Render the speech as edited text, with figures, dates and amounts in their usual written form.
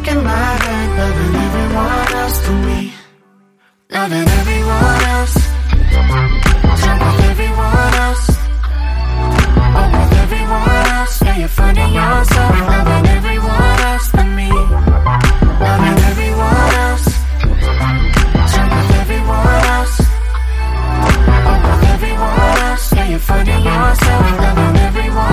stuck in my head, loving everyone else but me. Loving everyone